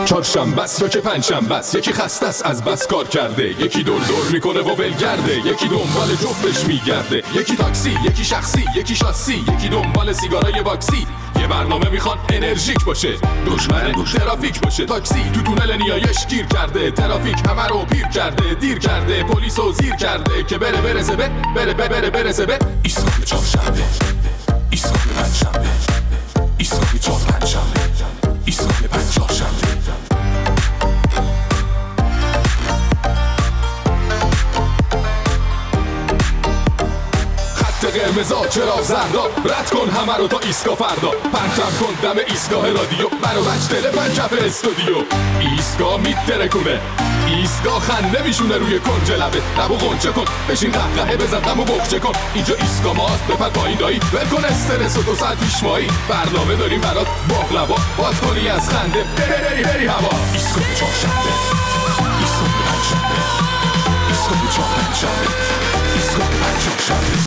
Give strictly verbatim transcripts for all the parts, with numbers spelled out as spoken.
چهارشنبه است یا که پنجشنبه است، یکی خسته است از بس کار کرده، یکی دور دور میکنه و ولگرده، یکی دنبال جفتش میگرده، یکی تاکسی، یکی شخصی، یکی شاسی، یکی دنبال سیگارای باکسی. یه برنامه میخوان انرژیک باشه، دشمن ترافیک باشه. تاکسی تو تونل نیایش گیر کرده، ترافیک همه رو پیر کرده، دیر کرده، پلیسو زیر کرده که بره برسه به بره بره بره برسه به ایستگاه چهارشنبه، ایستگاه پنجشنبه، ایستگاه چهار پنجشنبه، ایستگاه پنج چهارشنبه. قرمزا چرا زردا، رد کن همه رو تا ایستگاه فردا، پرچم کن دم ایستگاه رادیو، برو بچ تلفن کف استودیو. ایستگاه میترکونه، ایستگاه خنده میشونه روی کنج لبه، لبو غنچه کن، بشین قهقهه بزن غمو بخچه کن. اینجا ایستگاه ماست، بپر پایین دایی، ول کن استرس و دو ساعت پیش مایی، برنامه داریم برات باقلوا، باد کنی از خنده بری بری بری هوا. ایستگاه چهارشنبه، ایستگاه پنجشنبه، ایستگاه چهار پنجشنبه، ایستگاه پنج چهارشنبه.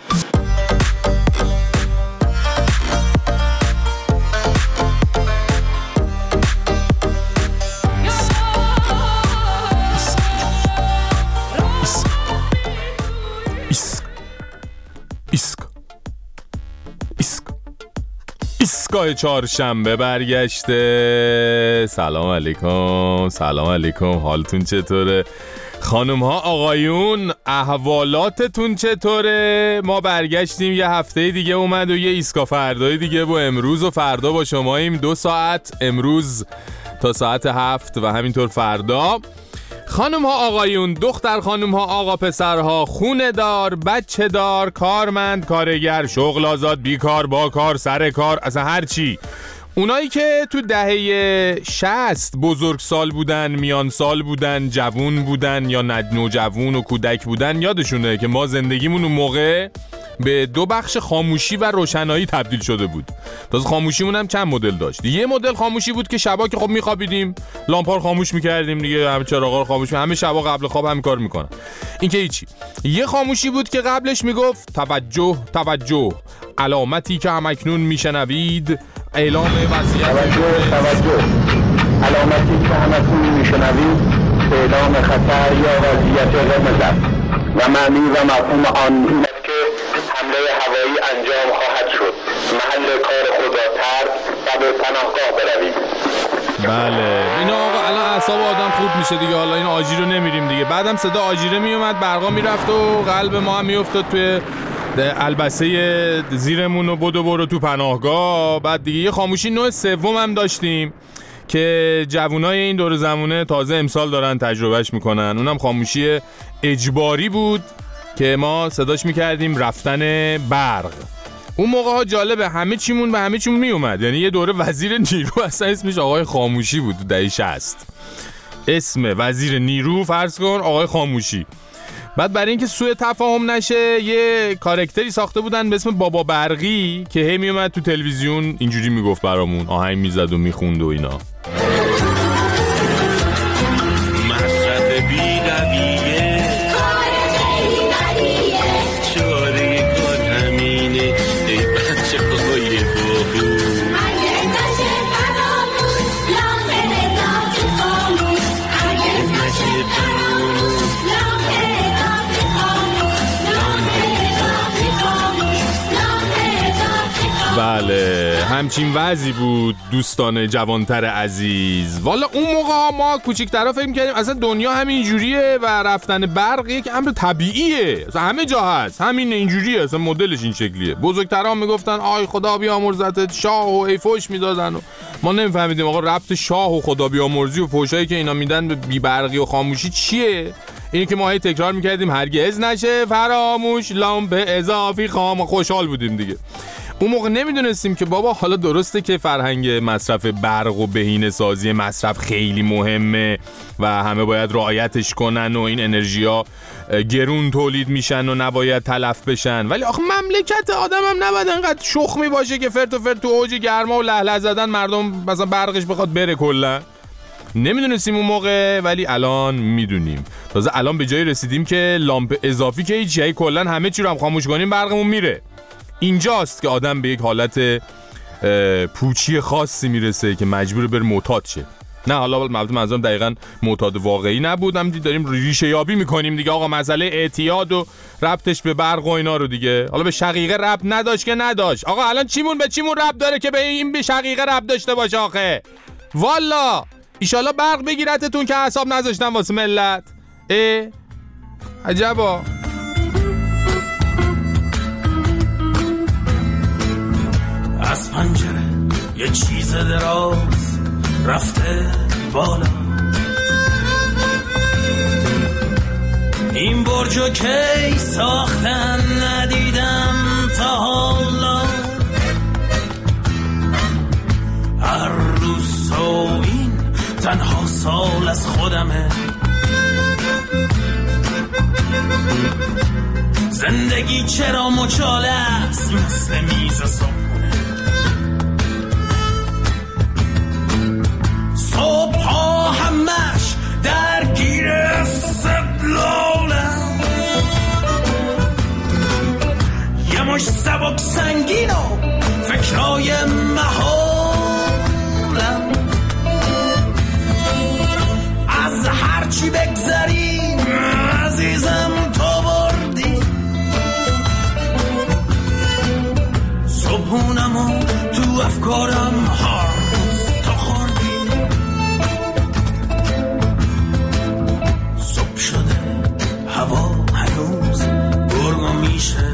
ایستگاه چهارشنبه برگشته. سلام علیکم، سلام علیکم، حالتون چطوره؟ خانم ها آقایون احوالاتتون چطوره؟ ما برگشتیم، یه هفته دیگه اومد و یه ایستگاه فردای دیگه و امروز و فردا با شماییم. دو ساعت امروز تا ساعت هفت و همینطور فردا. خانم ها آقایون، دختر خانم ها آقا پسرها، خونه دار، بچه دار، کارمند، کارگر، شغل آزاد، بیکار، با کار، سر کار، اصلا هر چی. اونایی که تو دهه شصت بزرگ سال بودن، میان سال بودن، جوون بودن یا نوجوون و کودک بودن، یادشونه که ما زندگیمون اون موقع به دو بخش خاموشی و روشنایی تبدیل شده بود. تازه خاموشیمون هم چند مدل داشت. یه مدل خاموشی بود که شبا که خب میخوابیدیم لامپا رو خاموش میکردیم دیگه، همه چراغا رو خاموش می‌کردیم، همه شبا قبل خواب همین کار میکنن. این که هیچی. یه خاموشی بود که قبلش میگفت توجه توجه، علامتی که همکنون میشنوید اعلام وضعیت. توجه توجه، علامتی که همکنون میشنوید اعلام خطر یا وضعیت قرمز است و معنی و مفهوم آن این است که حمله هوایی انجام خواهد شد. محل کار خود را ترک و به پناهگاه بروید. بله اینا آقا الان اعصاب آدم خوب میشه دیگه. حالا این آجیرو نمیریم دیگه. بعدم صدا آجیره میومد، برقا میرفت و قلب ما هم میافتاد توی البسه زیرمون و بدو برو تو پناهگاه. بعد دیگه یه خاموشی نوع سوم هم داشتیم که جوانای این دور زمونه تازه امسال دارن تجربهش میکنن. اونم خاموشی اجباری بود که ما صداش میکردیم رفتن برق. اون موقع ها جالبه، همه چیمون به همه چیمون میومد. یعنی یه دوره وزیر نیرو اصلا اسمش آقای خاموشی بود. تو دهه شصت اسم وزیر نیرو فرض کن آقای خاموشی. بعد برای اینکه سوء تفاهم نشه یه کاراکتری ساخته بودن به اسم بابا برقی که هی میومد تو تلویزیون اینجوری میگفت برامون، آهنگ میزد و میخوند و اینا. مصرف بی‌رویه چاره کار همینه ای بچه های باهو. بله همچین وضعی بود دوستان جوانتر عزیز. والا اون موقع ما کوچیک‌ترا فکر می‌کردیم اصلا دنیا همین جوریه و رفتن برق یک امر طبیعیه، اصلا همه جا هست، همین اینجوریه، اصلا مدلش این شکلیه. بزرگترا میگفتن آی خدا بیامرزت شاه و ای فوش میدادن و ما نمیفهمیدیم آقا ربط شاه و خدا بیامرزی و فوشایی که اینا میدن به بی برقی و خاموشی چیه. اینی که ما هی تکرار می‌کردیم هرگز نشه فراموش، لامپ اضافی خام، خوشحال بودیم دیگه. اون موقع نمیدونستیم که بابا حالا درسته که فرهنگ مصرف برق و بهینه سازی مصرف خیلی مهمه و همه باید رعایتش کنن و این انرژی‌ها گرون تولید میشن و نباید تلف بشن، ولی آخه مملکت آدم هم نباید انقدر شخمی باشه که فرت و فرت تو اوج گرما و لهله زدن مردم مثلا برقش بخواد بره کلا. نمیدونستیم اون موقع ولی الان میدونیم. تازه الان به جایی رسیدیم که لامپ اضافی که هیچی، کلا همه چی رو هم خاموش کنیم برقمون میره. اینجاست که آدم به یک حالت پوچی خاصی میرسه که مجبور بر معتاد شه. نه حالا البته منظورم دقیقاً معتاد واقعی نبودم، داریم ریشه یابی میکنیم دیگه آقا، مسئله اعتیاد و ربطش به برق و اینا رو دیگه. حالا به شقیقه ربط نداشت که نداشت آقا، الان چیمون به چیمون ربط داره که به این به شقیقه ربط داشته باشه آخه. والا ایشالا برق بگیرتتون که حساب نذاشتن واسه ملت. اه عجبا. از پنجره یه چیز دراز رفته بالا، این برجو کی ساختن ندیدم تا حالا، هر روز و این تنها سال از خودمه، زندگی چرا مچاله است مثل میز صبحونه، صبح ها همش درگیر استدلالم، یه مش سبک سنگین و فکرای محالم، از هرچی بگذریم عزیزم تو بردی، صبحونمو تو افکارم هر روز تو خوردی، صبح شده هوا هنوز گرگو میشه،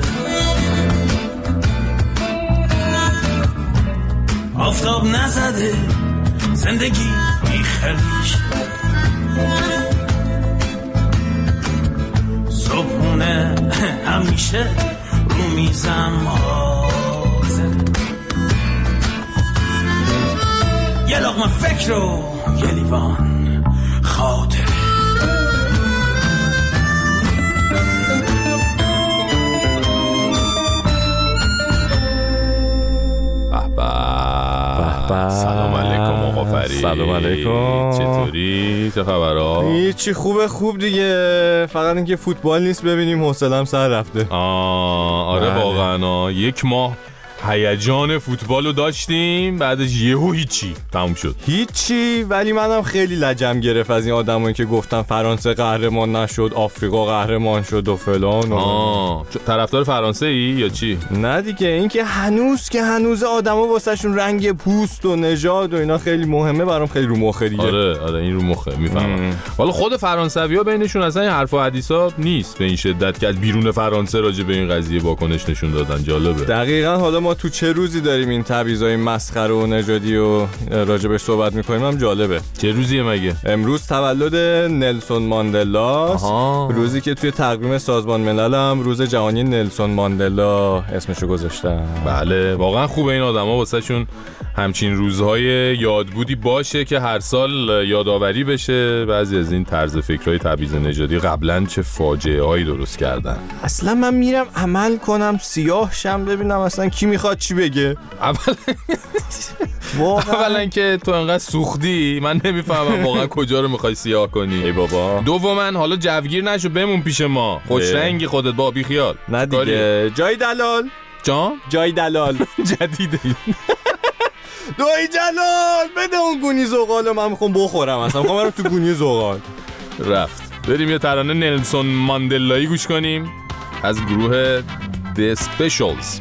آفتاب نزده زندگی بیخریشه، صبحونه همیشه رو میزم حاضر، یه لقمه فکر و یه لیوان خاطره. سلام علیکم آقا فرید. سلام علیکم. چطوری؟ چه خبرها؟ هیچی، خوبه خوب دیگه، فقط اینکه فوتبال نیست ببینیم حوصله‌ام سر رفته. آه آره بله. واقعا یک ماه هیجان فوتبالو داشتیم، بعدش یهو هیچی تموم شد. هیچی، ولی منم خیلی لجم گرفت از این آدمایی که گفتن فرانسه قهرمان نشد، آفریقا قهرمان شد و فلان و آه طرفدار فرانسه ای یا چی؟ نه دیگه، این که هنوز که هنوز آدما واسهشون رنگ پوست و نژاد و اینا خیلی مهمه، برام خیلی رو مخه دیگه. آره آره این رو مخه، میفهمم. والا خود فرانسوی‌ها بینشون اصلا این حرف و حدیثا نیست به این شدت که از بیرون فرانسه راجع به این قضیه واکنش نشون دادن. جالبه. دقیقاً. حالا ما تو چه روزی داریم این تبعیضای مسخره و نژادی و راجع بهش صحبت می‌کنیم، هم جالبه. چه روزیه مگه؟ امروز تولد نلسون ماندلاست. آها. روزی که توی تقویم سازمان ملل هم روز جهانی نلسون ماندلا اسمشو گذاشتن. بله واقعا خوبه این آدما واسهشون همچین روزهای یادبودی باشه که هر سال یادآوری بشه بعضی از این طرز فکرهای تبعیض نژادی قبلا چه فاجعه هایی درست کردن. اصلا من میرم عمل کنم سیاه شم ببینم اصلا کی میخواد چی بگه. اولا اولا که تو انقدر سوختی من نمیفهمم واقعا کجا رو میخوای سیاه کنی. ای بابا. دوما حالا جوگیر نشو بمون پیش ما، خوش رنگی خودت با بی خیال. نه دیگه. جای دلال جان جای دلال جدیده. دایی جلال بده اون گونی زغالو، من میخوام بخورم، اصلا میخوام برم تو گونی زغال. رفت. بریم یه ترانه نلسون ماندلایی گوش کنیم از گروه The Specials.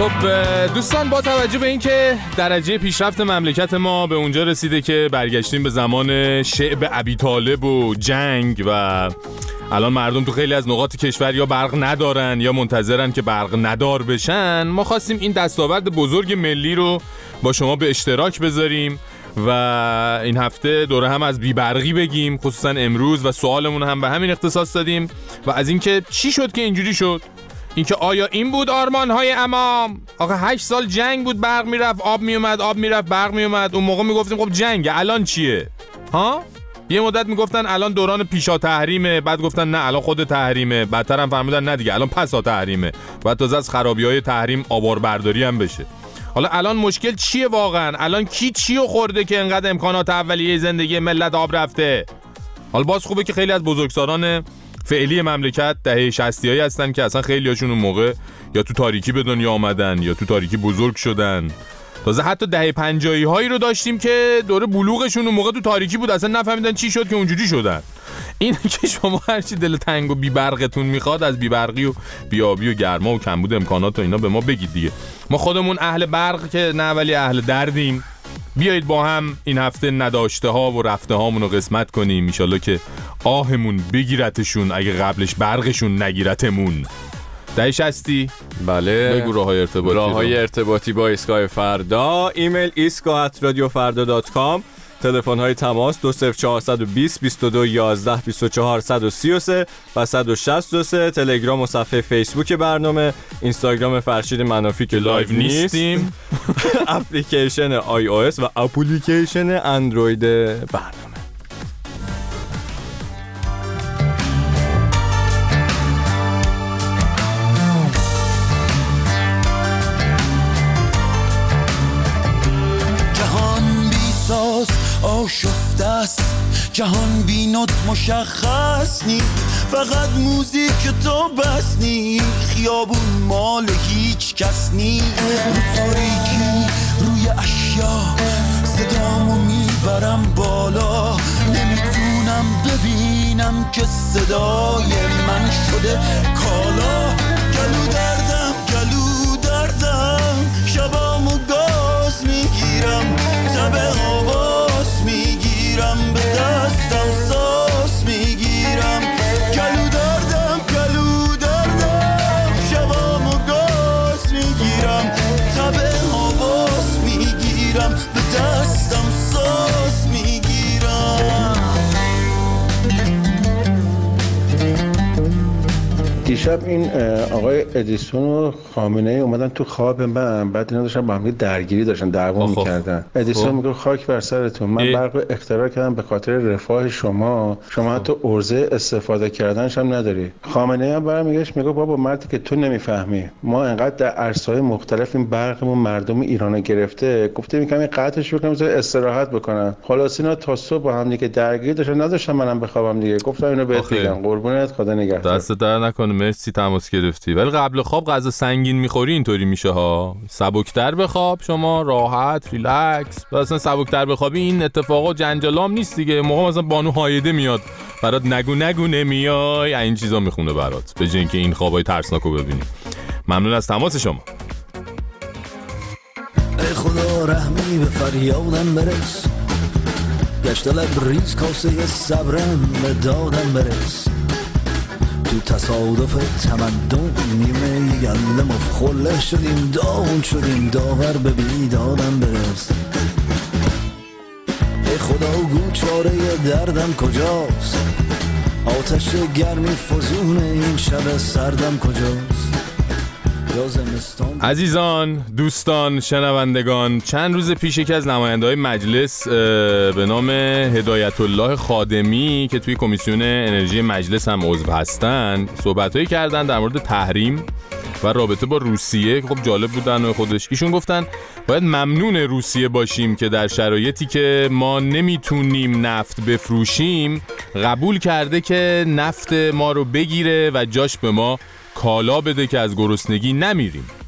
خب دوستان، با توجه به اینکه درجه پیشرفت مملکت ما به اونجا رسیده که برگشتیم به زمان شعب ابی طالب و جنگ و الان مردم تو خیلی از نقاط کشور یا برق ندارن یا منتظرن که برق ندار بشن، ما خواستیم این دستاورد بزرگ ملی رو با شما به اشتراک بذاریم و این هفته دوره هم از بیبرقی بگیم، خصوصا امروز، و سوالمون هم به همین اختصاص دادیم و از اینکه چی شد که اینجوری شد. اینکه آیا این بود آرمان‌های امام؟ آخه هشت سال جنگ بود، برق میرفت، آب میومد، آب میرفت، برق میومد. اون موقع میگفتیم خب جنگه، الان چیه؟ ها؟ یه مدت میگفتن الان دوران پیشا تحریمه، بعد گفتن نه الان خود تحریمه، بعدتر هم فهمیدن نه دیگه الان پسا تحریمه، بعد تازه از خرابی‌های تحریم آباربرداری هم بشه. حالا الان مشکل چیه واقعا؟ الان کی چیو خورده که انقدر امکانات اولیه زندگی ملت آب رفته؟ حالا باز خوبه که خیلی از بزرگسالان فعلی مملکت دهه شصتیایی هستن که اصلا خیلی هاشون اون موقع یا تو تاریکی به دنیا آمدن یا تو تاریکی بزرگ شدن. تازه حتی دهه پنجاهی هایی رو داشتیم که دوره بلوغشون اون موقع تو تاریکی بود، اصلا نفهمیدن چی شد که اونجوری شدن. این که شما هرچی دل تنگ و بیبرقتون میخواد از بیبرقی و بیابی و گرما و کمبود امکانات و اینا به ما بگید دیگه. ما خودمون اهل برق که نه ولی اهل دردیم. بیایید با هم این هفته نداشته ها و رفته هامون رو قسمت کنیم، انشالله که آهمون بگیرتشون اگه قبلش برقشون نگیرتمون. دهه شصتی؟ بله. بگو راه های ارتباطی. راه های ارتباطی با ایستگاه فردا، ایمیل ایسکا ات رادیو فردا دات کام، تلفن های تماس دو صفر چهار دو صفر بیست و دو یازده بیست و چهار صد و سی و سه و صد و شصت و سه، تلگرام و صفحه فیسبوک برنامه، اینستاگرام فرشید منافی که لایو نیستیم، اپلیکیشن آی او اس و اپلیکیشن اندروید برنامه. آشفته است جهان بینات مشخص نی، فقط موزیک تو بس نی، خیابون مال هیچ کس نی، رو تاریکی روی اشیا صدامو میبرم بالا، نمیتونم ببینم که صدای من شده کالا، گلو دردم گلو دردم شبامو گاز میگیرم، تب آواز میگیرم، به دستم ساز میگیرم، گلو دردم گلو دردم شبامو گاز میگیرم، تب آواز میگیرم، به دستم ساز میگیرم. دیشب این آقای ادیسون و خامنه ای اومدن تو خواب من، بعد اینا داشتن با هم درگیری داشتن، دعوا می‌کردن. ادیسون میگه خاک بر سرتون، من برق رو اختراع کردم به خاطر رفاه شما، شما حتی عرضه استفاده کردنش هم نداری. خامنه ای هم برمیگشت میگه بابا مردی که تو نمیفهمی، ما انقدر در عرصه‌های مختلف این برقمون مردم ایران گرفته، گفته میگم این قطعش بکنم بذار استراحت بکنم. خلاص اینا تا صبح با هم دیگه درگیری داشتن، نذاشتن منم بخوابم دیگه. گفتم اینو بهت بگم، قربونت، خدا نگهدار. دست در نکنه، مرسی تماس گرفتی. ولی قبل خواب غذا سنگین میخوری اینطوری میشه ها. سبکتر بخواب، شما راحت ریلکس. اصلا سبکتر بخوابی این اتفاقا جنجالام نیست دیگه. موقع مثلا بانو هایده میاد برات نگو نگو نمیای، این چیزا میخونه برات، به جای اینکه این خوابای ترسناکو ببینی. ممنون از تماس شما. ای خدا رحمی به فریادم برس، گشت لبریز کاسه صبرم به دادم برس، تو تصادف تمدن نیمه گندم افخله شدیم، داغون شدیم داور به بیدادم برس. ای خدا گو چاره دردم کجاست، آتش گرمی فزون این شب سردم کجاست. عزیزان، دوستان، شنوندگان، چند روز پیش یکی از نماینده‌های مجلس به نام هدایت الله خادمی که توی کمیسیون انرژی مجلس هم عضو هستن صحبت‌هایی کردن در مورد تحریم و رابطه با روسیه که خب جالب بودن و خودش. ایشون گفتن باید ممنون روسیه باشیم که در شرایطی که ما نمیتونیم نفت بفروشیم قبول کرده که نفت ما رو بگیره و جاش به ما کالا بده که از گرسنگی نمیریم.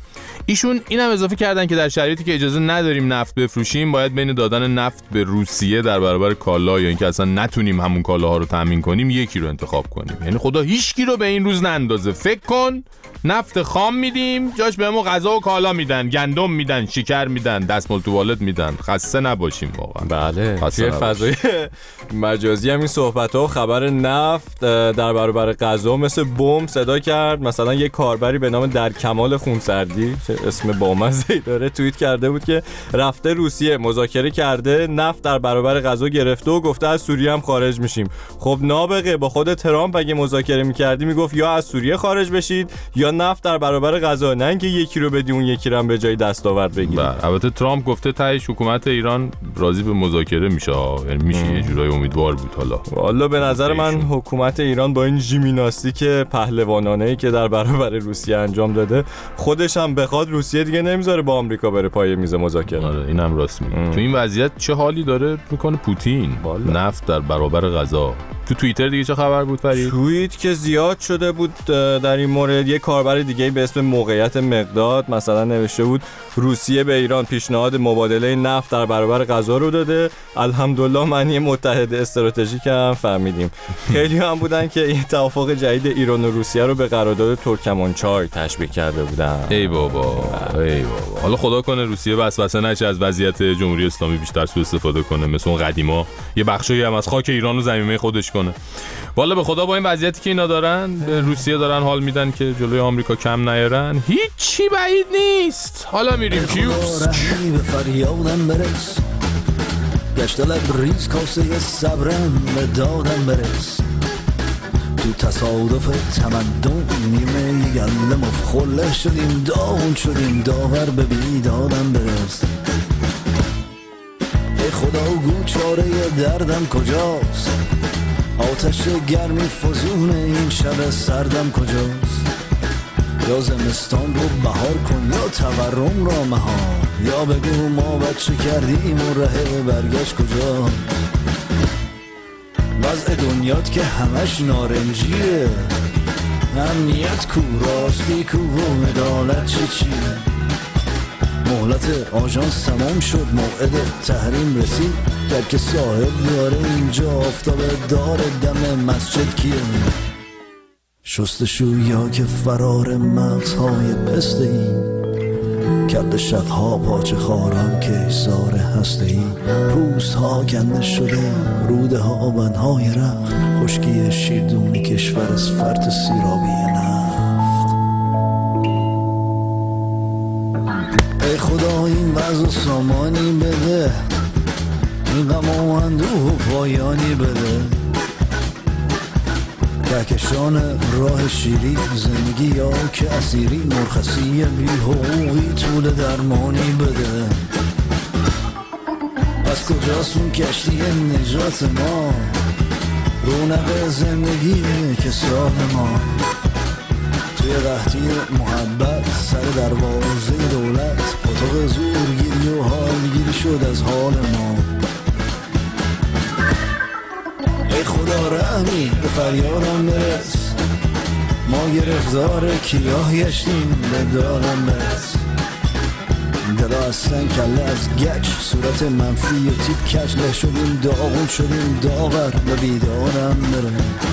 ایشون اینم اضافه کردن که در شرایطی که اجازه نداریم نفت بفروشیم باید بین دادن نفت به روسیه در برابر کالا یا اینکه اصلا نتونیم همون کالاها رو تامین کنیم یکی رو انتخاب کنیم. یعنی خدا هیچکی رو به این روز نندازه. فکر کن نفت خام میدیم جاش بهمون غذا و کالا میدن، گندم میدن، شکر میدن، دستمال توالت میدن. خسته نباشیم واقعا. بله توی فضای مجازی هم این صحبت ها و خبر نفت در برابر غذا مثل بمب صدا کرد. مثلا یک کاربری به نام در کمال خونسردی، اسم بامزه‌ای داره، توییت کرده بود که رفته روسیه مذاکره کرده، نفت در برابر غذا گرفته و گفته از سوریه هم خارج میشیم. خب نابغه، با خود ترامپ اگه مذاکره میکردی میگفت یا از سوریه خارج بشید یا نفت در برابر غذا، نه اینکه یکی رو بدی اون یکی رو هم به جای دستاورد بگیری. البته ترامپ گفته تهش حکومت ایران راضی به مذاکره میشه، یعنی میشه یه جورایی امیدوار بود. حالا والا به نظر من حکومت ایران با این ژیمناستیک پهلوانانه‌ای که در برابر روسیه انجام داده، خودش هم بخواد روسیه دیگه نمیذاره با آمریکا بره پای میز مذاکره. آره اینم راست میگه. تو این وضعیت چه حالی داره میکنه پوتین؟ والا. نفت در برابر غذا. تو توییتر دیگه چه خبر بود فرید؟ توییت که زیاد شده بود در این مورد. یه کاربر دیگه به اسم موقعیت مقداد مثلا نوشته بود روسیه به ایران پیشنهاد مبادله نفت در برابر غذا رو داده، الحمدلله معنی متحد استراتژیک هم فهمیدیم. خیلی هم بودن که این توافق جدید ایران و روسیه رو به قرارداد ترکمانچای تشبیه کرده بودن. ای بابا ای بابا. حالا خدا کنه روسیه وسوسه نشه از وضعیت جمهوری اسلامی بیشتر سوء استفاده کنه، مثل اون قدیما یه بخشی هم از خاک ایران رو زمینه خودش کنه. والا به خدا با این وضعیتی که اینا دارن به روسیه دارن حال میدن که جلوی آمریکا کم نیارن، هیچی بعید نیست. حالا میریم کیوبس. به فریادم برس، گشت لبریز کاسه صبرم به دادم برس، تو تصادف تمدن نیمه گندم افخله شدیم، داغون شدیم، داور به بیدادم برس. ای خدا گو چاره دردم کجاست، آتش گرمی فزون این شب سردم کجاست، یا زمستان رو بهار کن یا تورم را مهار، یا بگو ما بچه کردیم و ره برگشت کجا. وضع دنیات که همش نارنجیه، امنیت کو، راستی کو و عدالت چی چیه. مهلت آژانس تمام شد، موعد تحریم رسید، در که صاحب داره اینجا آفتاب دار دم مسجد کیه. شستشویا که فرار مغزهای پسته ای، کرد شقها پاچه خاران که ایثار هسته ای، پوست ها کنده شده، روده ها بندهای رخت، خشکی شیردونی کشور از فرط سیرابی نفت. ای خدا این وضع سامانی بده، این غم و اندوه و پایانی بده، کهکشان راه شیری زندگی یا که اسیری، مرخصی بی حقوقی طول درمانی بده. از کجاست اون کشتی نجات ما، رونق زندگی که سال ما، توی قحطی محبت سر دروازه دولت، اتاق زورگیری و حالگیری شد از حال ما. ای خدا رحمی به فریادم برس، ما گرفتار کیاه گشتیم به دادم برس. دلا از سنگ کله از گچ، صورت منفی و تیپ کچ، له شدیم داغون شدیم داور به بیدارم برس.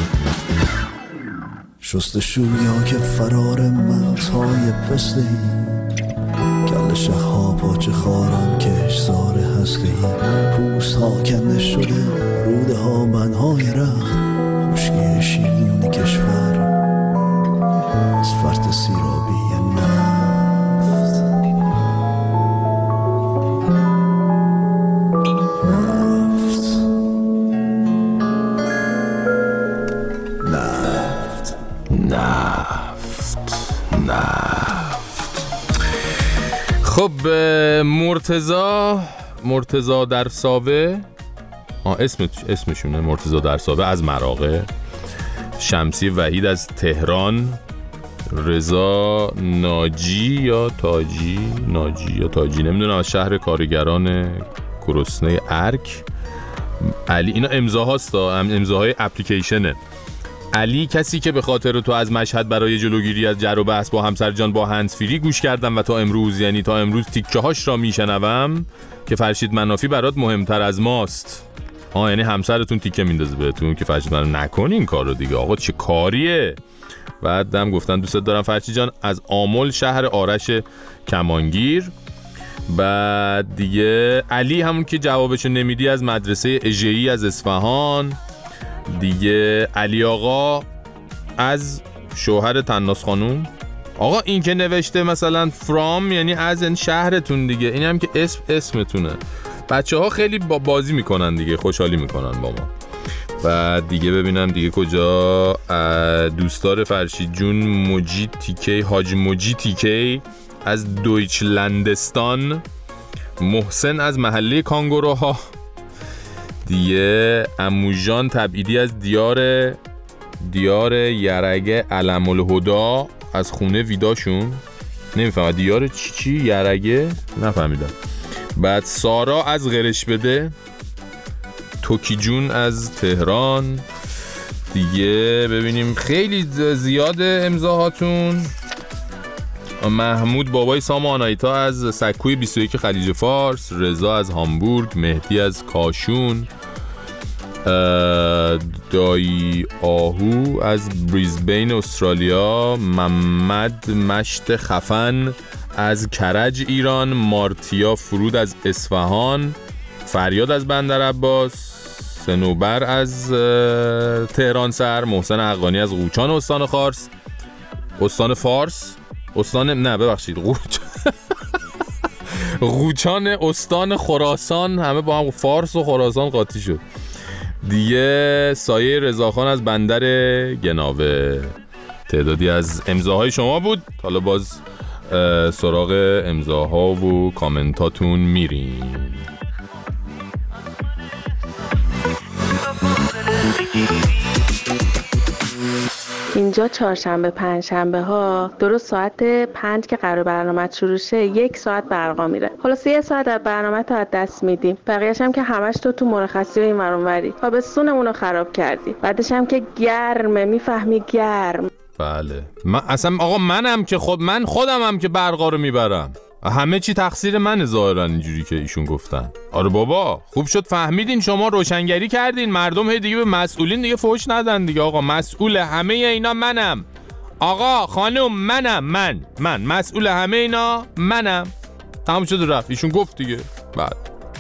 شستشویا که فرار مغزهای پسته ای، کل شخها پاچه خاران که اشزار هسته ای، پوست ها کنده شده، روده ها بندهای رخت، خشکی شیرین کشور از فرط سیرابی نفت. نفت نفت نفت. خب مرتضی مرتضی در ساوه، آه اسم اسمشونه مرتضی در ساوه از مراغه، شمسی وحید از تهران، رضا ناجی یا تاجی ناجی یا تاجی نمیدونم از شهر کارگران گرسنه ارک، علی، اینا امضاهاست، امضاهای اپلیکیشنه. علی کسی که به خاطر تو از مشهد برای جلوگیری از جر و بحث با همسر جان با هندزفری گوش کردم و تا امروز یعنی تا امروز تیکه هاش را میشنوم که فرشید منافی برات مهمتر از ماست. آه یعنی همسرتون تیکه میندازه بهتون که فرشید منافی نکنین این کارو دیگه. آقا چه کاریه؟ بعدم گفتن دوستت دارم فرشید جان از آمل شهر آرش کمانگیر. بعد دیگه علی همون که جوابشو نمیدی از مدرسه اژه‌ای از اصفهان. دیگه علی آقا از شوهر طناز خانوم. آقا این که نوشته مثلا فرام یعنی از این شهرتون دیگه، این هم که اسم اسمتونه. بچه ها خیلی با بازی میکنن دیگه، خوشحالی میکنن با ما. بعد دیگه ببینم دیگه کجا. دوستدار فرشید جون موجی تیکی، حاج موجی تیکی از دویچلندستان. محسن از محله کانگوروها. دیگه عموجان تبعیدی از دیار دیار یرگه علم الهدا از خونه ویداشون. نمیفهمم دیار چی چی یرگه نفهمیدم. بعد سارا از غرش بده. توکی جون از تهران. دیگه ببینیم خیلی زیاده امضاهاتون. محمود بابای سام آنایتا از سکوی بیست و یک خلیج فارس. رضا از هامبورگ. مهدی از کاشون. دایی آهو از بریزبین استرالیا. محمد مشت خفن از کرج ایران. مارتیا فرود از اصفهان. فریاد از بندرعباس. سنوبر از تهران سر. محسن حقانی از قوچان استان خارس استان فارس استان نه ببخشید قوچان قوچان استان خراسان. همه با هم فارس و خراسان قاطی شد دیگه. سایه رضاخان از بندر گناوه. تعدادی از امضاهای شما بود. حالا باز سراغ امضاها و کامنتاتون میریم. اینجا چهارشنبه پنجشنبه ها درست ساعت پنج که قرار برنامه شروع شه یک ساعت برقا میره. خلاص یه ساعت از برنامه تو از دست میدیم. بقیه‌اش هم که همش تو تو مرخصی و این ور اون وری. تابستونمون رو خراب کردی. بعدش هم که گرمه، میفهمی گرم. بله من اصلا آقا منم که خود من خودم هم که برقا رو میبرم. همه چی تقصیر منه ظاهرا اینجوری که ایشون گفتن. آره بابا خوب شد فهمیدین، شما روشنگری کردین، مردم هی دیگه به مسئولین دیگه فحش ندن دیگه. آقا مسئول همه اینا منم. آقا خانم منم من من مسئول همه اینا منم. تمام شد رفت. ایشون گفت دیگه. بعد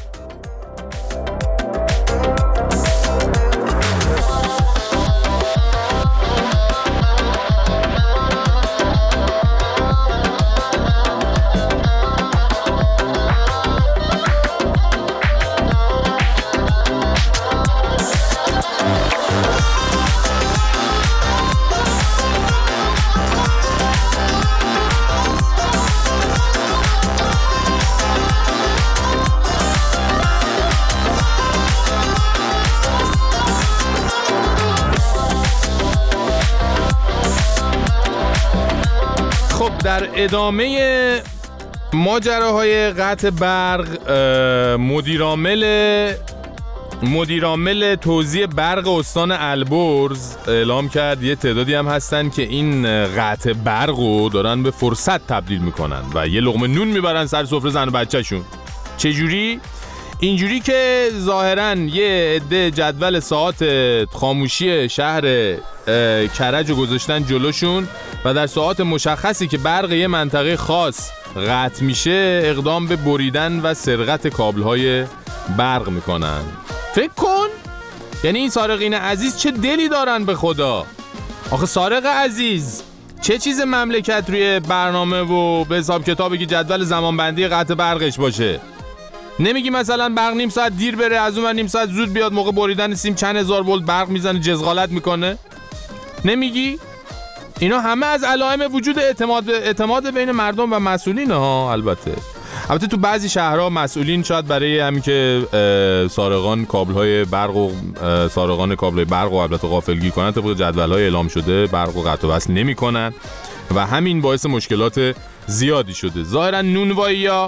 در ادامه ماجراهای قطع برق، مدیرعامل مدیرعامل توزیع برق استان البرز اعلام کرد یه تعدادی هم هستن که این قطع برق رو دارن به فرصت تبدیل میکنن و یه لقمه نون میبرن سر سفره زن و بچه‌شون. چجوری؟ اینجوری که ظاهراً یه عده جدول ساعات خاموشی شهر کرج رو گذاشتن جلوشون و در ساعات مشخصی که برق یه منطقه خاص قطع میشه اقدام به بریدن و سرقت کابل‌های برق میکنن. فکر کن، یعنی این سارقین عزیز چه دلی دارن به خدا. آخه سارق عزیز چه چیز مملکت روی برنامه و به حساب کتابی که جدول زمانبندی قطع برقش باشه؟ نمیگی مثلا برق نیم ساعت دیر بره، از اون نیم ساعت زود بیاد، موقع بریدن سیم چند هزار ولت برق میزنه جزغالت میکنه؟ نمیگی؟ اینا همه از علائم وجود اعتماد اعتماد بین مردم و مسئولین ها. البته البته تو بعضی شهرها مسئولین شاید برای همین که سارقان کابل‌های برق و سارقان کابل‌های برق و البته غافلگیر کنن طبق جدول‌های اعلام شده برق و قطع و وصل نمی‌کنن و همین باعث مشکلات زیادی شده. ظاهرا نونوایی‌ها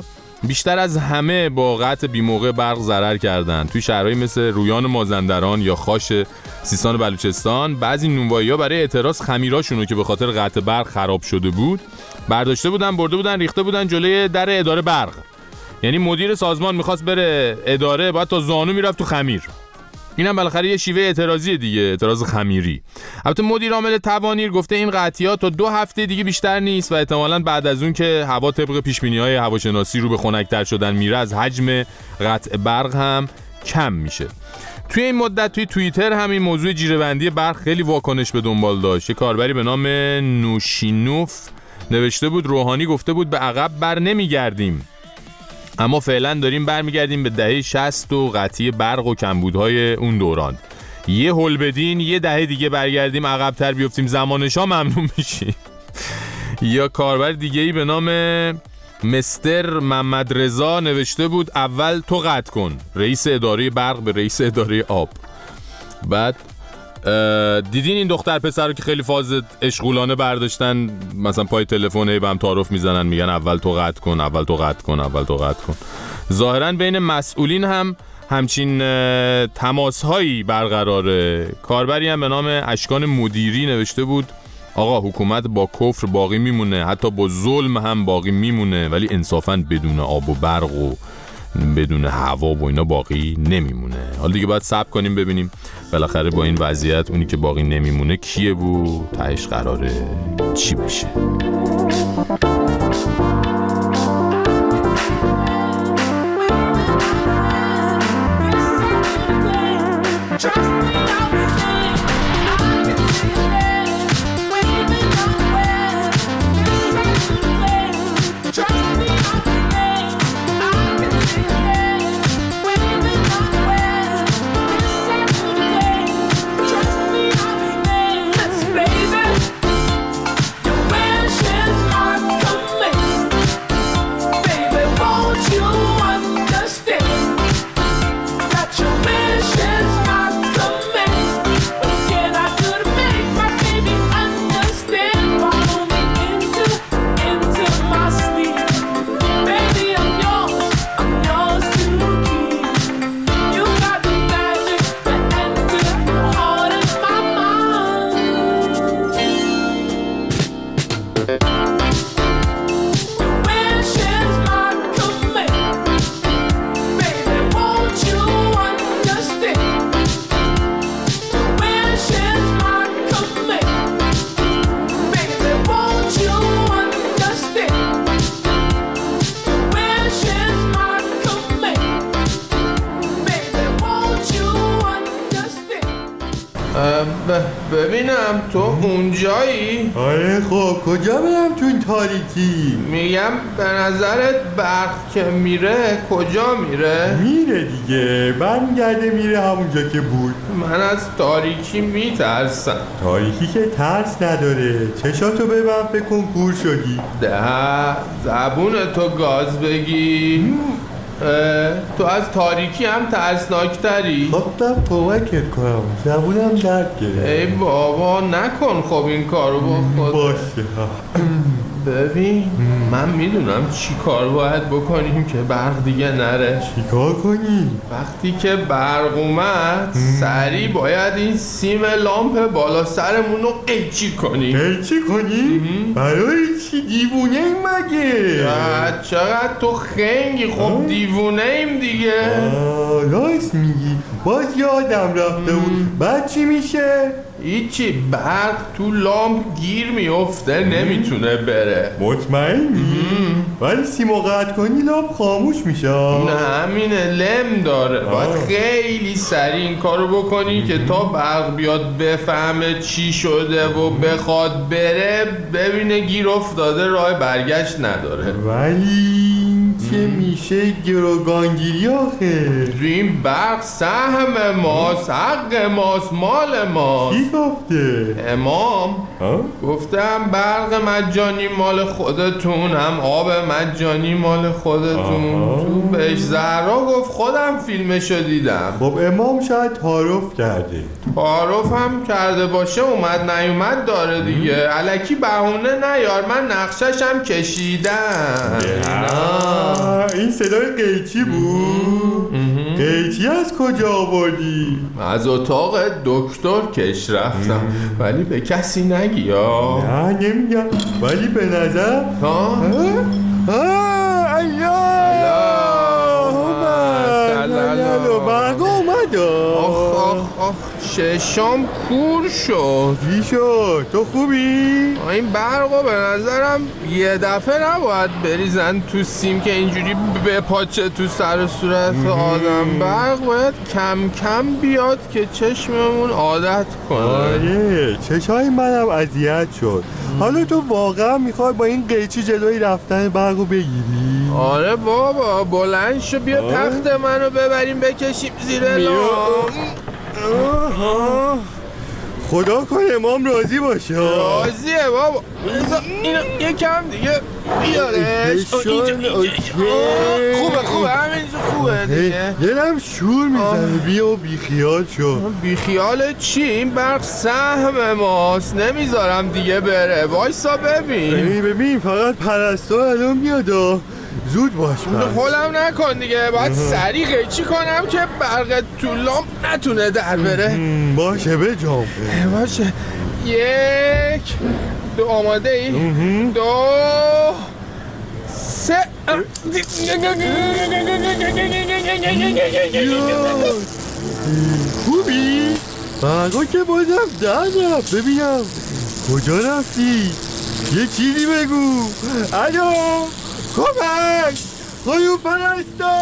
بیشتر از همه با قطع بی‌موقع برق ضرر کردن. توی شهرهایی مثل رویان مازندران یا خاش سیستان و بلوچستان بعضی نونوایی‌ها برای اعتراض خمیراشونو که به خاطر قطع برق خراب شده بود برداشته بودن، برده بودن، ریخته بودن جلوی در اداره برق. یعنی مدیر سازمان می‌خواست بره اداره، باید تا زانو میرفت تو خمیر. اینم بالاخره یه شیوه اعتراضی دیگه، اعتراض خمیری. البته مدیر عامل توانیر گفته این قطعیات تا دو هفته دیگه بیشتر نیست و احتمالاً بعد از اون که هوا طبق پیش‌بینی‌های هواشناسی رو به خنک‌تر شدن میره از حجم قطع برق هم کم میشه. توی این مدت توی توییتر هم این موضوع جیره‌بندی برق خیلی واکنش به دنبال داشت. یه کاربری به نام نوشینوف نوشته بود روحانی گفته بود به عقب بر نمیگردیم، اما فعلا داریم برمیگردیم به دهه شصت و قطعی برق و کمبودهای اون دوران. یه هول بدین یه دهه دیگه برگردیم عقب‌تر بیفتیم زمانشا ممنون میشیم. یا کاربر دیگه‌ای به نام مستر محمد رضا نوشته بود اول تو قطع کن، رئیس اداره برق به رئیس اداره آب. بعد دیدین این دختر پسر رو که خیلی فاز اشغولانه برداشتن، مثلا پای تلفن هی به هم تعارف میزنن، میگن اول تو قطع کن، اول تو قطع کن، اول تو قطع کن. ظاهرا بین مسئولین هم همچین تماس‌هایی برقراره. کاربری هم به نام اشکان مدیری نوشته بود آقا حکومت با کفر باقی میمونه، حتی با ظلم هم باقی میمونه، ولی انصافاً بدون آب و برق و بدون هوا و اینا باقی نمیمونه. حالا دیگه باید صبر کنیم ببینیم بالاخره با این وضعیت اونی که باقی نمیمونه کیه و تهش قراره چی بشه. ببینم تو اونجایی؟ آره خب کجا برم تو این تاریکی؟ میگم به نظرت برق که میره کجا میره؟ میره دیگه، برمیگرده میره همونجا که بود. من از تاریکی میترسم. تاریکی که ترس نداره، چشاتو ببند فکر کن کور شدی. ده زبونتو گاز بگی. تو از تاریکی هم ترسناکتری؟ خب تا کمکت کنم، زبونم درد گرفت. ای بابا نکن خب این کارو با خود. باشه. ببین من میدونم چی کار باید بکنیم که برق دیگه نره. چی کار کنیم؟ وقتی که برق اومد سریع باید این سیم لامپ بالا سرمون رو قیچی کنیم. قیچی کنیم؟ برای چی دیوونه ایم مگه؟ چقدر تو خنگی، خب دیوونه ایم دیگه. آه راست میگی، باز یادم رفته بود. بعد چی میشه؟ هیچی، برق تو لامپ گیر میفته نمیتونه بره. مطمئنی؟ ولی سیمو قطع کنی لامپ خاموش میشه. نه همینه، لم داره. باید خیلی سریع این کارو بکنی که تا برق بیاد بفهمه چی شده و بخواد بره، ببینه گیر افتاده راه برگشت نداره. ولی چه میشه گروگانگیری آخه؟ این برق سهم ماست، حق ماست، مال ماست. کی گفته؟ امام گفتم برق مجانی مال خودتون، هم آب مجانی مال خودتون. آه. تو بهش زهرا گفت، خودم فیلمشو دیدم. خب امام شاید تعارف کرده. تعارف هم کرده باشه، اومد نیومد داره دیگه. الکی بهونه نیار، من نقشش هم کشیدم. این صدای قیچی بود؟ قیچی از کجا آوردی؟ از اتاق دکتر کش رفتم ولی به کسی نگی یا نه نمیگم ولی به نظر ها؟ ها الله برق اومد آخ آخ آخ چشام کور شد. چی شد؟ تو خوبی؟ این برقو به نظرم یه دفعه نباید بریزن تو سیم که اینجوری بپاچه تو سر و صورت آدم. برق باید کم کم بیاد که چشممون عادت کنه. آره چشای منم اذیت شد. حالا تو واقعا میخوای با این قیچی جلوی رفتن برقو بگیری؟ آره بابا بلند شو بیا تخت منو ببریم بکشیم زیر لام. خدا کنه امام راضی باشه. راضیه بابا. اینو یکم دیگه بیارش. خوبه خوبه همینجا خوبه دیگه. دلم شور میزنه. بیا و بیخیال شو. بیخیال چی؟ این برق سهم ماست نمیذارم دیگه بره. وایسا ببین ببین ببین فقط پرستو الان میاد. زود باش خولم نکن دیگه. باید سریع قیچی کنم که برق تو لامپ نتونه در بره. باشه به جام باشه. یک دو آماده ای؟ دو سه. خوبی؟ برقا که بازم در رفت. ببینم کجا رفتی؟ یه چیزی بگو. الو کمک خیو پرستا.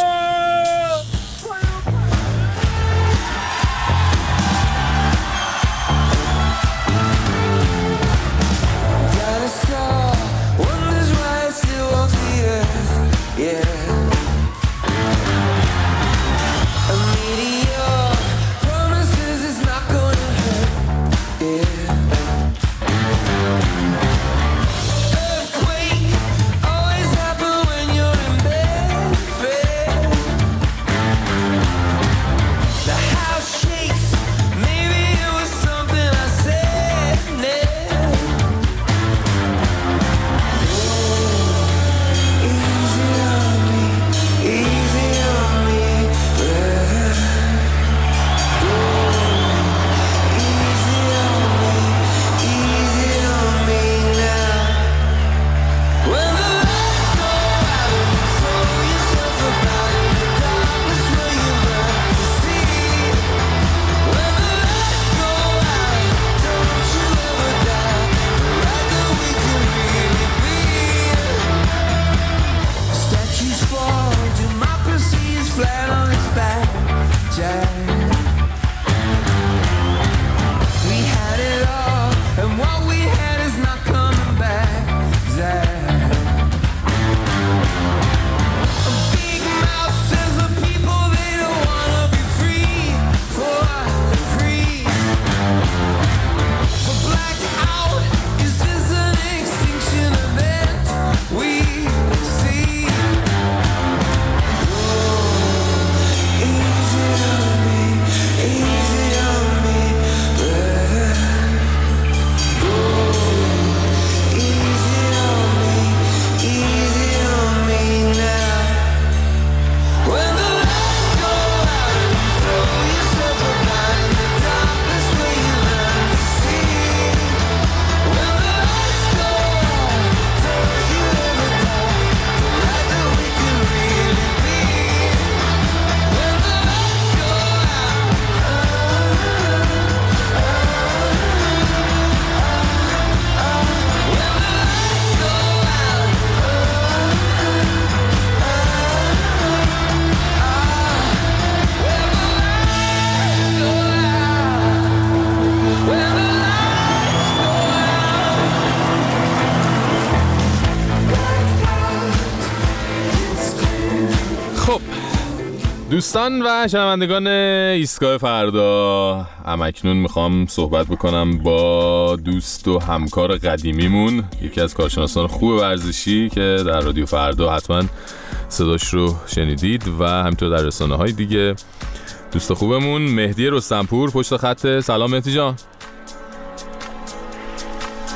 دوستان و شنوندگان ایستگاه فردا، همکنون میخوام صحبت بکنم با دوست و همکار قدیمیمون، یکی از کارشناسان خوب ورزشی که در رادیو فردا حتما صداش رو شنیدید و همینطور در رسانه های دیگه. دوست خوبمون مهدی رستمپور پشت خط. سلام مهدی جان.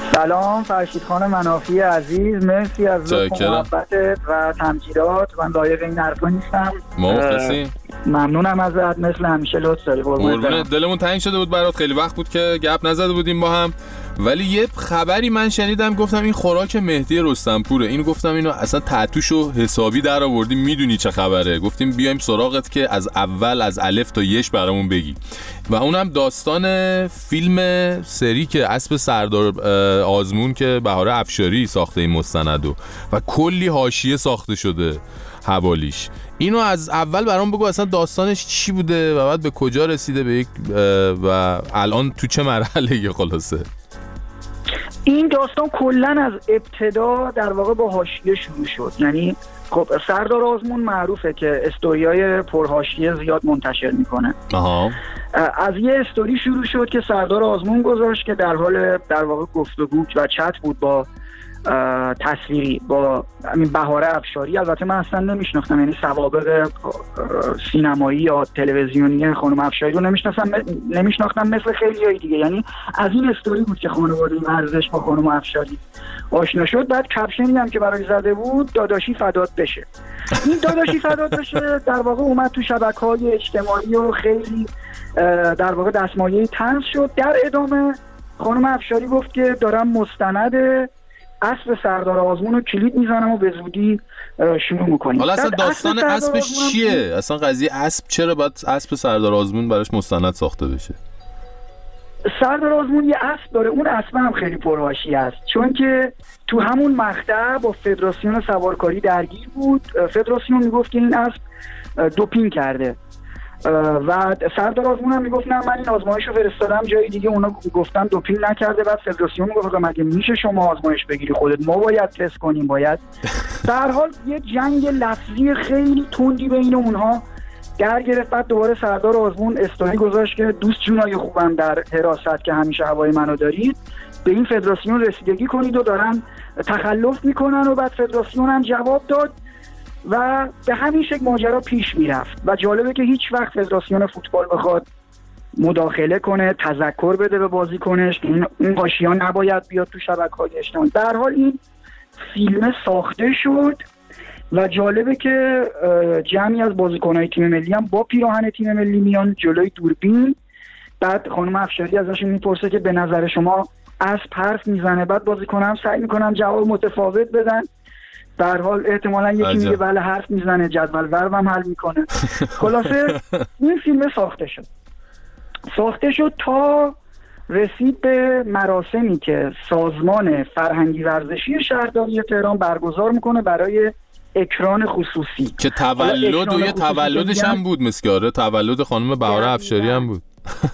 سلام فرشید خان منافی عزیز، مرسی از لطف و محبتت و تمجیدات. من لایق این حرفا نیستم. مخلصی. ممنونم ازت، مثل همیشه لطف داری. قربون دلمون تنگ شده بود برات، خیلی وقت بود که گپ نزده بودیم با هم، ولی یه خبری من شنیدم گفتم این خوراک مهدی رستمپوره. اینو گفتم اینو اصلا تتوشو حسابی در آوردیم، میدونی چه خبره، گفتیم بیایم سراغت که از اول از الف تا یش برامون بگی. و اونم داستان فیلم سری که اسب سردار آزمون که بهار افشاری ساخته این مستندو و کلی حاشیه ساخته شده حوالیش. اینو از اول برام بگو اصلا داستانش چی بوده و بعد به کجا رسیده به یک و الان تو چه مرحله خلاصه. این داستان کلن از ابتدا در واقع با حاشیه شروع شد. یعنی خب سردار آزمون معروفه که استوریای پرحاشیه زیاد منتشر میکنه. آها. از یه استوری شروع شد که سردار آزمون گذاشت که در حال در واقع گفتگو و چت بود با تصویری با همین بهار افشاری. البته من اصلا نمیشناختم، یعنی سوابق سینمایی یا تلویزیونی خانم افشاری رو نمیشناختم نمیشناختم مثل خیلیای دیگه. یعنی از این استوری بود که خانواده ورزش با خانم افشاری آشنا شد. بعد کپشنی هم که برای زده بود داداشی فدات بشه. این داداشی فدات بشه در واقع اومد تو شبکه‌های اجتماعی و خیلی در واقع دستمایه طنز شد. در ادامه خانم افشاری گفت که دارم مستند اسب سردار آزمون رو کلید میزنم و به زودی شروع میکنیم. حالا اصلا داستان اسبش چیه؟ اصلا قضیه اسب چرا باید اسب سردار آزمون براش مستند ساخته بشه؟ سردار آزمون یه اسب داره، اون اسب هم خیلی پرحاشیه است، چون که تو همون مقطع با فدراسیون سوارکاری درگیر بود. فدراسیون میگفت که این اسب دوپینگ کرده و سردار آزمون هم میگفت نه من این آزمایش رو فرستادم جای دیگه، اونا گفتن دوپینگ نکرده. بعد فدراسیون میگفت مگه میشه شما آزمایش بگیری خودت، ما باید تست کنیم باید. در حال یه جنگ لفظی خیلی تندی بین اونها در گرفت. بعد دوباره سردار آزمون استوری گذاشت که دوست جونای خوبم در حراست که همیشه هوای منو دارید، به این فدراسیون رسیدگی کنید و دارن تخلف میکنن. و بعد فدراسیون هم جواب داد و به همین شکل ماجرا پیش میرفت. و جالبه که هیچ وقت فدراسیون فوتبال بخواد مداخله کنه، تذکر بده به بازیکنش که این حاشیه‌ها نباید بیاد تو شبکه‌های اجتماعی. در حال این فیلم ساخته شد و جالبه که جمعی از بازیکن‌های تیم ملی هم با پیراهن تیم ملی میان جلوی دوربین. بعد خانم افشاری ازشون میپرسه که به نظر شما اسب حرف میزنه؟ بعد بازیکن‌ها هم سعی میکنن جواب متفاوت بدن. در حال احتمالاً یکی میگه بله حرف میزنه، جدول ضرب هم حل میکنه. خلاصه این فیلم ساخته شد ساخته شد تا رسید به مراسمی که سازمان فرهنگی ورزشی شهرداری تهران برگزار میکنه برای اکران خصوصی که تولد و یه تولدش هم بود مسکاره، تولد خانم بهار افشاری هم بود.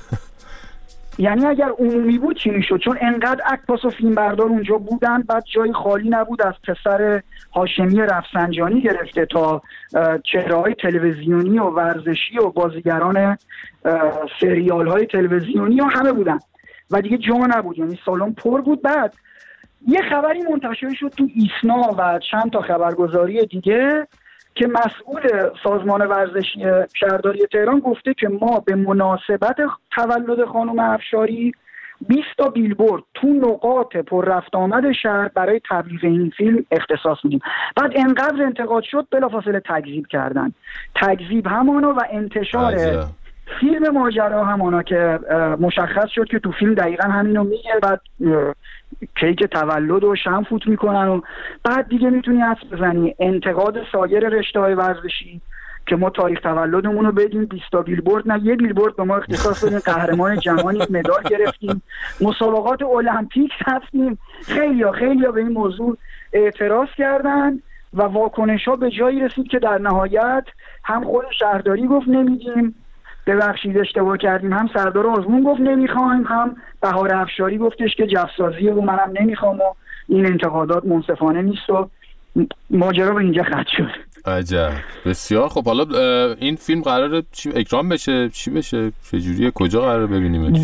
یعنی اگر عمومی بود چی میشد؟ چون انقدر عکاس و فیلم بردار اونجا بودن، بعد جای خالی نبود، از پسر هاشمی رفسنجانی گرفته تا چهره‌های تلویزیونی و ورزشی و بازیگران سریال‌های تلویزیونی و همه بودن و دیگه جا نبود، یعنی سالن پر بود. بعد یه خبری منتشر شد تو ایسنا و چند تا خبرگزاری دیگه که مسئول سازمان ورزشی شهرداری تهران گفته که ما به مناسبت تولد خانم افشاری بیست تا بیلبورد تو نقاط پر رفت آمد شهر برای تبلیغ این فیلم اختصاص میدیم. بعد انقدر انتقاد شد بلافاصله تکذیب کردن. تکذیب همانا و انتشار عجب. فیلم ماجرا همانا که مشخص شد که تو فیلم دقیقا همینو میگه. بعد کیک تولد و شم فوت میکنن و بعد دیگه میتونی حدس بزنی انتقاد سایر رشته‌های ورزشی که ما تاریخ تولدمون رو بدیم بیست تا بیلبورد، نه یه بیلبورد به ما اختصاص بدیم، قهرمان جهانی مدال گرفتیم، مسابقات المپیک رفتیم. خیلیا خیلیا به این موضوع اعتراض کردن و واکنش‌ها به جایی رسید که در نهایت هم خود شهرداری گفت نمیدیم، ببخشید اشتباه کردیم، هم سردار آزمون گفت نمیخوایم، هم بهار افشاری گفتش که جفسازیه و منم نمیخوام و این انتقادات منصفانه نیست و ماجرا به اینجا ختم شد. عجب، بسیار خب. حالا این فیلم قراره چی اکرام بشه؟ چی بشه؟ چجوریه؟ کجا قراره ببینیمش؟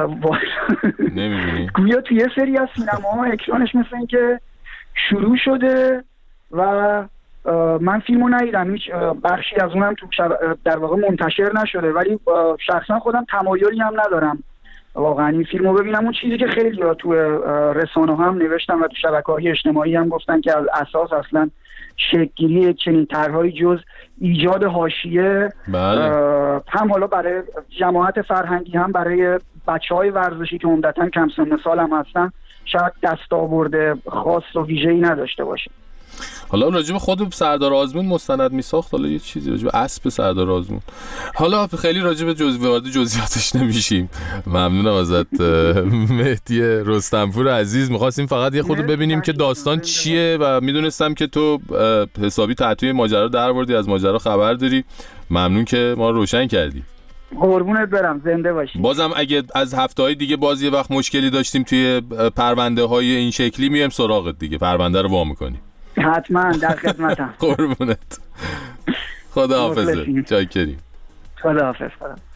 نمیدونی؟ گویا توی یه سری از سینماها اکرانش مثل این که شروع شده و من فیلمو ندیدم، هیچ بخشی از اونم تو در واقع منتشر نشده، ولی شخصا خودم تمایلی هم ندارم واقعا این فیلمو ببینم. اون چیزی که خیلی ها تو رسانه هم نوشتن و تو شبکه‌های اجتماعی هم گفتن که از اساس اصلا شکل‌گیری چنین طرح‌های جز ایجاد حاشیه بله. هم حالا برای جماعت فرهنگی هم برای بچه‌های ورزشی که عمدتاً کم سن سال هم هستن شاید دستاورد خاص و ویژه‌ای نداشته باشه. حالا راجع به خود سردار آزمون مستند میساخت، حالا یه چیزی راجع به اسب سردار آزمون، حالا خیلی راجع به جزئی وارد جزئیاتش نمیشیم. ممنونم ازت مهدی رستمپور عزیز. می‌خواستیم فقط یه خورده ببینیم که داستان چیه و میدونستم که تو حسابی تحتوی ماجرا در آوردی، از ماجرا خبر داری. ممنون که ما رو روشن کردی. قربونت برم، زنده باشی. بازم اگه از هفته‌های دیگه باز یه وقت مشکلی داشتیم توی پرونده‌های این شکلی میایم سراغت دیگه، پرونده رو وا می‌کنیم. حتما در خدمتم. قربونت. خدا حافظه. چاکریم. خدا حافظ.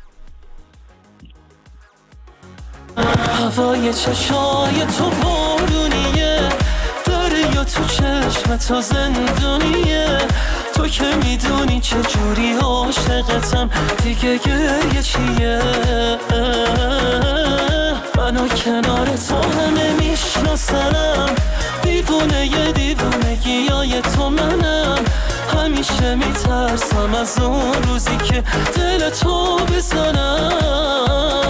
هوای چشای تو بارونیه، دریا تو چشم تو زندونیه، تو که میدونی چه جوری عاشقتم، دیگه گریه چیه؟ منو کنار تو همه میشناسنم، دیوونه یه دیوونگی های تو منم، همیشه میترسم از اون روزی که دل تو بزنم.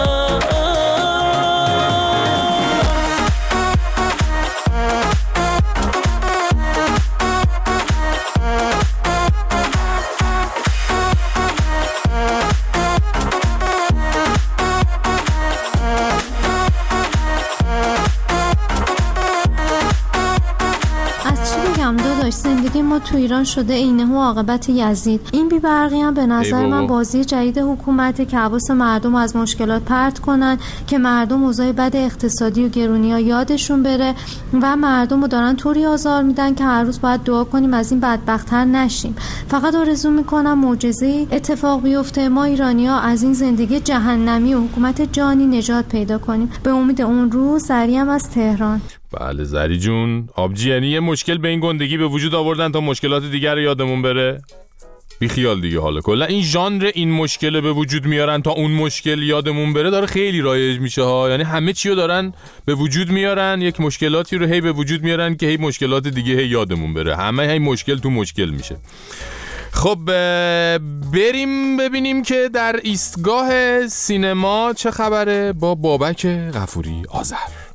زندگی ما تو ایران شده عینه و عاقبت یزید. این بی‌برقی هم به نظر من بازی جدید حکومته که حواس مردم از مشکلات پرت کنن که مردم اوضاع بد اقتصادی و گرونی‌ها یادشون بره و مردم رو دارن طوری آزار میدن که هر روز باید دعا کنیم از این بدبخت‌تر نشیم. فقط آرزو میکنم معجزه‌ای اتفاق بیفته، ما ایرانی‌ها از این زندگی جهنمی و حکومت جانی نجات پیدا کنیم. به امید اون روز. سریم از تهران. بله زری جون، آبجی یعنی یه مشکل به این گندگی به وجود آوردن تا مشکلات دیگر رو یادمون بره. بی خیال دیگه. حالا کلا این ژانر این مشکل به وجود میارن تا اون مشکل یادمون بره داره خیلی رایج میشه ها. یعنی همه چی رو دارن به وجود میارن، یک مشکلاتی رو هی به وجود میارن که هی مشکلات دیگه هی یادمون بره، همه هی مشکل تو مشکل میشه. خب بریم ببینیم که در ایستگاه سینما چه خبره با بابک غفوری آذر.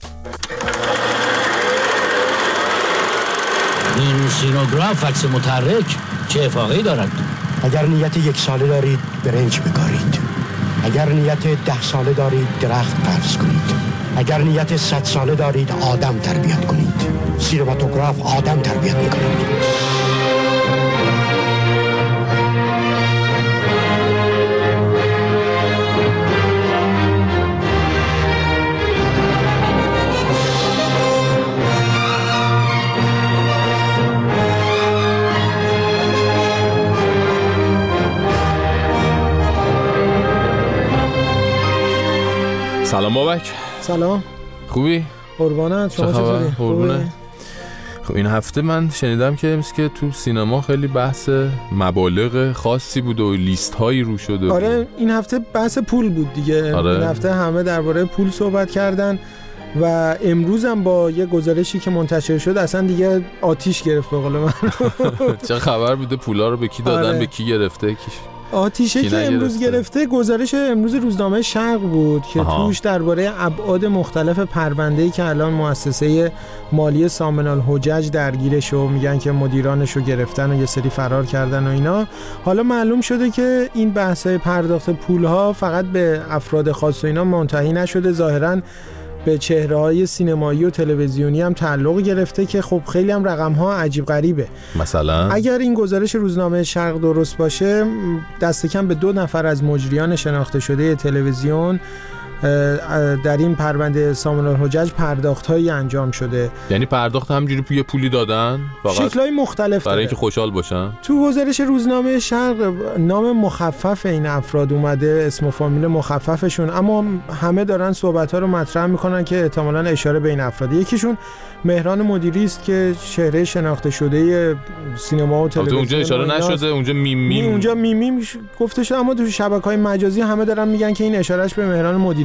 این سینوگراف عکس متحرک چه افاقه‌ای دارد؟ اگر نیت یک ساله دارید برنج بکارید، اگر نیت ده ساله دارید درخت فرض کنید، اگر نیت صد ساله دارید آدم تربیت کنید. سینماتوگراف آدم تربیت می‌کند. سلام بابک. سلام. خوبی؟ قربانت. شما چطوری؟ قربونه. خب این هفته من شنیدم که مثل که تو سینما خیلی بحث مبالغ خاصی بود و لیست هایی رو شده. آره این هفته بحث پول بود دیگه. آره. این هفته همه درباره پول صحبت کردن و امروز هم با یه گزارشی که منتشر شد اصلا دیگه آتیش گرفت به قول من. چه خبر بوده؟ پولا رو به کی دادن؟ آره. به کی گرفته؟ کیش آتیشه که امروز گرفته گزارش امروز روزنامه شرق بود که آها. توش درباره ابعاد مختلف پرونده‌ای که الان مؤسسه مالی سامن الحجج درگیرش و میگن که مدیرانش رو گرفتن و یه سری فرار کردن و اینا. حالا معلوم شده که این بحث‌های پرداخت پول‌ها فقط به افراد خاص و اینا منتهی نشده، ظاهراً به چهره‌های سینمایی و تلویزیونی هم تعلق گرفته که خب خیلی هم رقم‌ها عجیب غریبه. مثلا اگر این گزارش روزنامه شرق درست باشه دست کم به دو نفر از مجریان شناخته شده تلویزیون در این پرونده سامن الحجج پرداخت‌هایی انجام شده. یعنی پرداخت همجوری یه پولی دادن شکل‌های مختلف برای اینکه خوشحال باشن. تو گزارش روزنامه شرق نام مخفف این افراد اومده، اسم و فامیل مخففشون، اما همه دارن صحبت‌ها رو مطرح می‌کنن که احتمالاً اشاره به این افراد. یکیشون مهران مدیری است که چهره شناخته شده سینما و تلویزیون. اونجا اشاره نشده، اونجا میم میم اونجا میم میم گفته شده، اما تو شبکه‌های مجازی همه دارن میگن که این اشارهش به مهران مدیری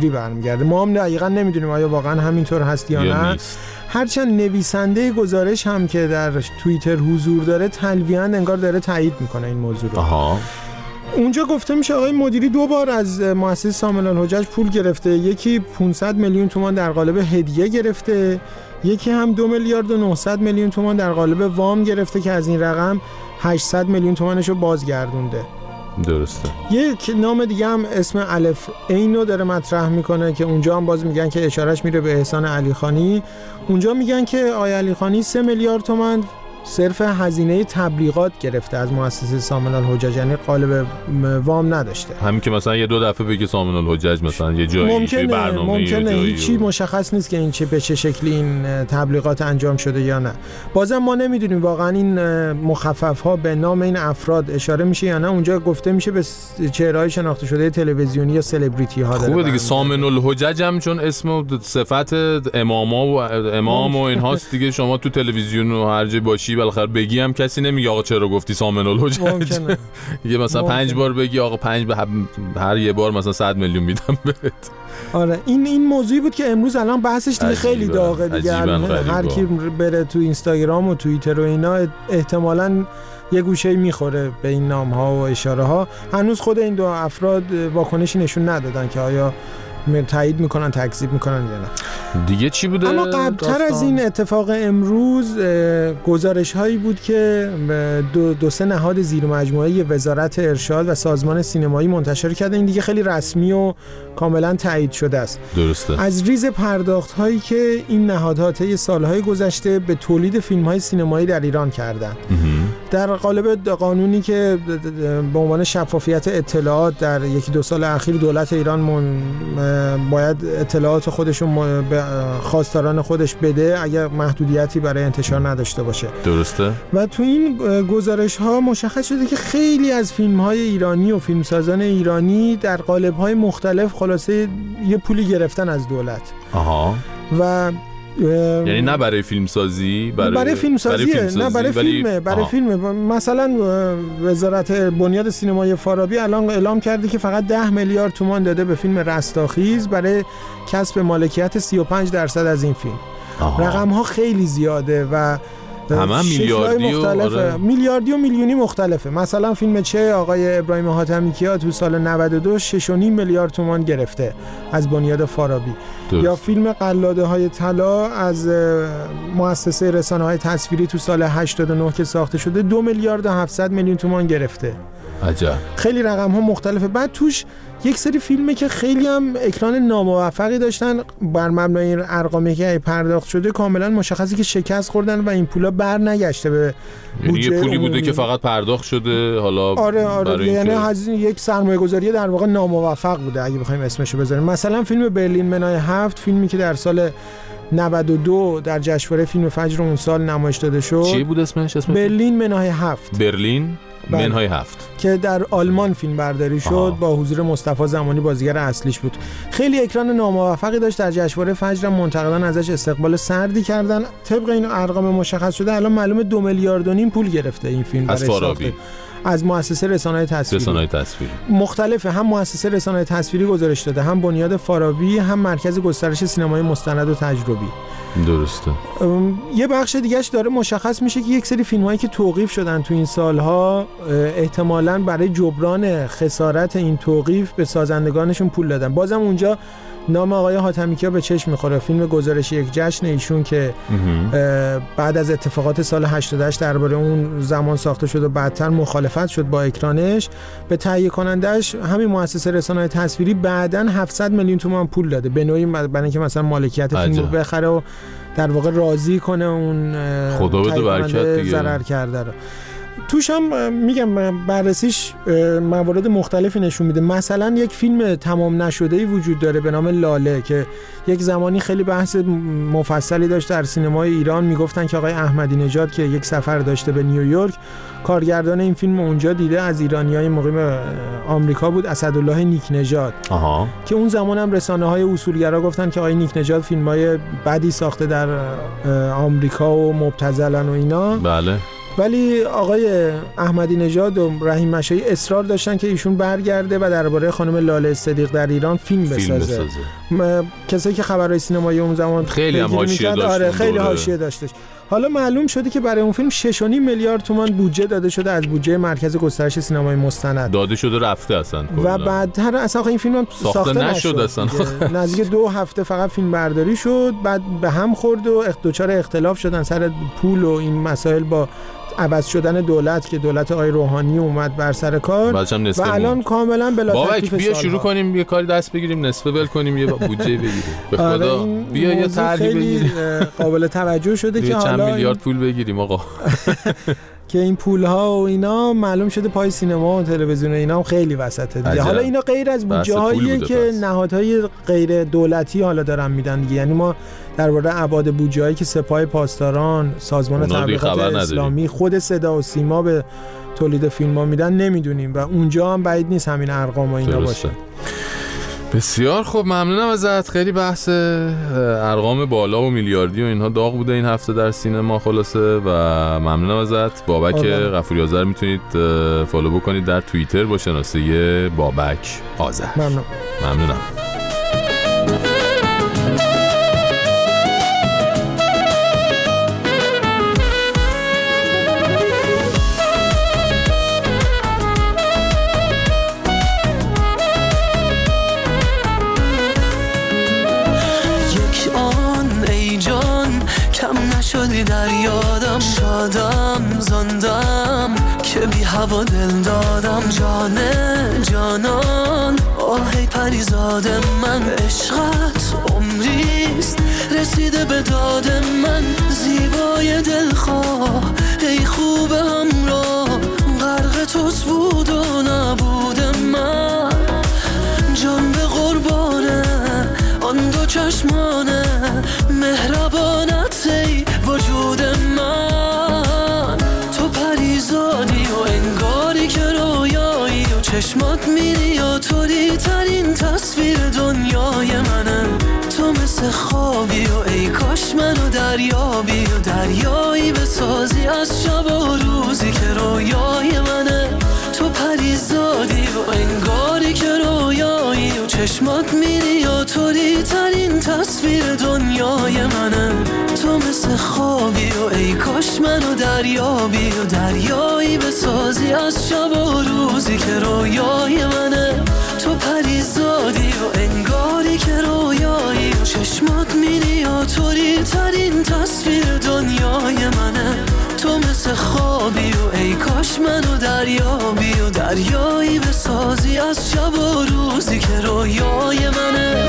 تاریخی برمیگرده. ما هم دقیقاً نمیدونیم آیا واقعا همینطور هست یا, یا نه نیست. هرچند نویسنده گزارش هم که در توییتر حضور داره تلویحاً انگار داره تایید میکنه این موضوع رو. آها. اونجا گفته میشه آقای مدیری دو بار از مؤسسه سامان الحجج پول گرفته، یکی پانصد میلیون تومان در قالب هدیه گرفته، یکی هم دو میلیارد و نهصد میلیون تومان در قالب وام گرفته که از این رقم هشتصد میلیون تومانشو بازگردونده. درسته. یک نام دیگه هم اسم الف اینو داره مطرح میکنه که اونجا هم باز میگن که اشارش میره به احسان علیخانی. اونجا میگن که آقای علیخانی سه میلیارد تومان صرف هزینه تبلیغات گرفته از مؤسسه سامان الحجج، یعنی قالب وام نداشته. همین که مثلا یه دو دفعه بگه سامان الحجج مثلا یه جایی ممکنه برنامه ممکنه یه هیچی و... مشخص نیست که این چه به چه شکلی این تبلیغات انجام شده یا نه. بازم ما نمیدونیم واقعا این مخفف ها به نام این افراد اشاره میشه یا نه. اونجا گفته میشه به چهره‌های شناخته شده تلویزیونی یا سلبریتی ها داره. خوبه دیگه سامان الحجج هم چون اسم و صفت اماما و امام و اینهاست دیگه، شما تو تلویزیون و هر جای باشی بالاخره بگی هم کسی نمیگه آقا چرا گفتی سامان الحجج. یه مثلا ممکنه. پنج بار بگی آقا پنج به هر یه بار مثلا صد میلیون میدم بهت. آره این این موضوعی بود که امروز الان بحثش دیگه خیلی داغه دیگه. هر کی بره تو اینستاگرام و توییتر و اینا احتمالاً یه گوشه میخوره به این نام ها و اشاره ها. هنوز خود این دو افراد واکنشی نشون ندادن که آیا تایید میکنن تکذیب میکنن یا نه. دیگه چی بوده؟ اما قبلتر از این اتفاق امروز گزارش هایی بود که دو, دو سه نهاد زیر مجموعه وزارت ارشاد و سازمان سینمایی منتشر کرده. این دیگه خیلی رسمی و کاملا تایید شده است. درسته. از ریز پرداخت هایی که این نهادها طی سالهای گذشته به تولید فیلم های سینمایی در ایران کردن در قالب قانونی که به عنوان شفافیت اطلاعات در یکی دو سال اخیر دولت ایران من باید اطلاعات خودشون به خواستاران خودش بده اگر محدودیتی برای انتشار نداشته باشه. درسته. و تو این گزارش ها مشخص شده که خیلی از فیلم های ایرانی و فیلمسازان ایرانی در قالب های مختلف خلاصه یه پولی گرفتن از دولت. آها. و یعنی نه برای فیلمسازی، برای برای فیلمسازی، نه برای ولی... فیلمه برای فیلمه. مثلا وزارت بنیاد سینمای فارابی الان اعلام کرده که فقط ده میلیارد تومان داده به فیلم رستاخیز برای کسب مالکیت سی و پنج درصد از این فیلم. رقم ها خیلی زیاده و همه میلیاردی و آره. میلیاردی و میلیونی مختلفه. مثلا فیلم چه آقای ابراهیم حاتمی کیا تو سال نود و دو شش و نیم میلیارد تومان گرفته از بنیاد فارابی. درست. یا فیلم قلاده های طلا از مؤسسه رسانه های تصویری تو سال هشتاد و نه که ساخته شده دو میلیارد و هفتصد میلیون تومان گرفته. عجب. خیلی رقم ها مختلفه. بعد توش یک سری فیلمه که خیلی هم اکران ناموفقی داشتن بر مبنای این ارقامی که پرداخت شده کاملا مشخصی که شکست خوردن و این پولا بر نگشته به یعنی یه پولی بوده که فقط پرداخت شده حالا. آره آره یعنی از یک سرمایه گذاری در واقع ناموفق بوده اگه بخوایم اسمشو بذاریم. مثلا فیلم برلین منای هفت، فیلمی که در سال نود و دو در جشنواره فیلم فجر اون سال نمایش داده شد. چی بود اسمش؟ اسمش برلین منای هفت. برلین منهای هفت که در آلمان فیلم برداری شد. آها. با حضور مصطفی زمانی بازیگر اصلیش بود. خیلی اکران ناموفقی داشت. در جشنواره فجر منتقدان ازش استقبال سردی کردن. طبق این ارقام مشخص شده الان معلومه دو میلیارد و نیم پول گرفته این فیلم از فارابی، از مؤسسه رسانه‌های تصویری. رسانه‌های تصویری مختلفه، هم مؤسسه رسانه‌های تصویری گزارش داده، هم بنیاد فارابی، هم مرکز گسترش سینمای مستند و تجربی. درسته. یه بخش دیگهش داره مشخص میشه که یک سری فیلم‌هایی که توقیف شدن تو این سالها احتمالاً برای جبران خسارت این توقیف به سازندگانشون پول دادن. بازم اونجا نام آقای حاتمیکیا به چشم میخوره. فیلم گزارش یک جشن ایشون که بعد از اتفاقات سال هشتاد و هشت درباره اون زمان ساخته شد و بعدتر مخالفت شد با اکرانش، به تهیه کنندش همین مؤسسه رسانه‌های تصویری بعداً هفتصد میلیون تومان پول داده به نوعی برای اینکه مثلا مالکیت فیلم رو بخره و در واقع راضی کنه اون خدا بده برکت دیگه ضرر کرده رو. توش هم میگم بررسیش موارد مختلفی نشون میده. مثلا یک فیلم تمام نشده‌ای وجود داره به نام لاله که یک زمانی خیلی بحث مفصلی داشت در سینمای ایران. میگفتن که آقای احمدی نژاد که یک سفر داشته به نیویورک، کارگردان این فیلم اونجا دیده، از ایرانیای مقیم آمریکا بود، اسدالله نیک نژاد. آها. که اون زمان هم رسانه‌های اصولگرا گفتن که آقای نیک نژاد فیلم‌های بدی ساخته در آمریکا و مبتذلن و اینا. بله. ولی آقای احمدی نژاد و رحیم مشایی اصرار داشتن که ایشون برگرده و درباره خانم لاله صدیق در ایران فیلم بسازه, فیلم بسازه. کسایی که خبرهای سینمایی اون زمان خیلی هم حاشیه داشت. آره خیلی حاشیه داشتش. حالا معلوم شده که برای اون فیلم شش و نیم میلیارد تومان بودجه داده شده از بودجه مرکز گسترش سینمای مستند. داده شده رفته اصلا کلا. و بعد هر اصلا این فیلم هم ساخته, ساخته نشد اصلا. نزدیک دو هفته فقط فیلم برداری شد، بعد به هم خورد و دچار اختلاف شدن سر پول و این مسائل با عوض شدن دولت که دولت آقای روحانی اومد بر سر کار و الان کاملا بلا تکلیف. بیا شروع کنیم یه کاری دست بگیریم، نصفه ول کنیم، یه بودجه بگیریم. به خدا بیا یه طرحی بگیریم. قابل توجه شده که حالا چند میلیارد پول بگیریم آقا. که این پول‌ها و اینا معلوم شده پای سینما و تلویزیون و اینا هم خیلی وسطه دیگه. حالا اینا غیر از بودجه‌هایی که نهادهای غیر دولتی حالا دارن میدن دیگه. یعنی ما درباره ابعاد بودجه‌هایی که سپاه پاسداران، سازمان تبلیغات اسلامی، خود صدا و سیما به تولید فیلم‌ها میدن نمیدونیم و اونجا هم بعید نیست همین ارقام و اینا باشه. بسیار خوب، ممنونم ازت. خیلی بحث ارقام بالا و میلیاردی و اینها داغ بوده این هفته در سینما خلاصه و ممنونم ازت. بابک غفوری آذر میتونید فالو بکنید در توییتر با شناسه بابک آذر. ممنون. ممنونم. شدی در یادم، شادم زندم که بی هوا دل دادم. جانه جانان آهی پریزاد من، عشقت عمریست رسیده به داد من. زیبای دلخواه ای خوب همراه، غرق توست بود و نبود من. جان به قربانه آن دو چشمانه، مهربانت ای وجود من. تو پریزادی و انگاری که رویایی و چشمات میری و طوری ترین تصویر دنیای منه. تو مثل خوابی و ای کاش منو دریابی و دریایی بسازی از شب و روزی که رویای منه. تو پریزادی و انگاری که رویایی و چشمات میری و طوری ترین تصویر دنیای منه. تو مثل خوابی و ای کاش منو دریابی و دریایی بسازی از شب و روزی که رویای منه. تو پریزادی و انگاری که رویایی و چشمات میری و طوری ترین تصویر دنیای منه. تو مثل خوابی و ای کاش منو دریابی و دریایی بسازی از شب و روزی که رویای منه.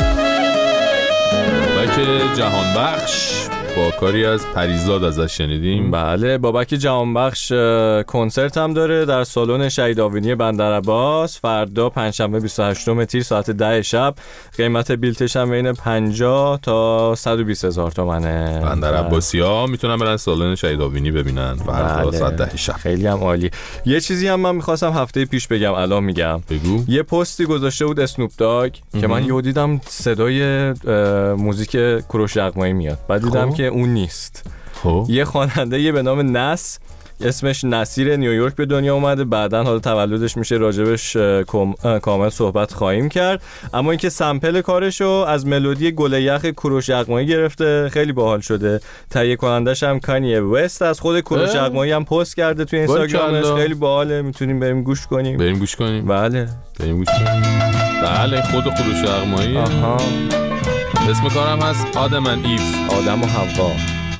بابک جهانبخش با کاری از پریزاد ازش شنیدیم. بله، بابک جهانبخش کنسرت هم داره در سالن شهید آوینی بندرعباس فردا پنجشنبه بیست و هشتم تیر ساعت ده شب. قیمت بلیتش هم بین پنجاه تا صد و بیست هزار تومنه. بندرعباسی‌ها میتونن برن سالن شهید آوینی ببینن فردا ساعت ده شب. خیلی هم عالی. یه چیزی هم من می‌خواستم هفته پیش بگم، الان میگم. بگو. یه پستی گذاشته بود اسنوپ داگ که من یهو دیدم صدای موزیک کوروش یغمایی میاد. بعد دیدم که اون نیست. خب یه خواننده یه به نام نس، اسمش نصیر، نیویورک به دنیا اومده. بعدن حالا تولدش میشه، راجبش کامل صحبت خواهیم کرد. اما اینکه سمپل کارشو از ملودی گل یخ کوروش یغمایی گرفته، خیلی باحال شده. تهیه کنندش هم کانیه وست از خود کوروش یغمایی هم پست کرده توی اینستاگرامش. خیلی باحاله، میتونیم بریم گوش کنیم. بریم گوش کنیم. بله بریم گوش کنیم. بله خود کوروش یغمایی. آها. اسم کارم هست آدم اند ایو، آدم و حوا.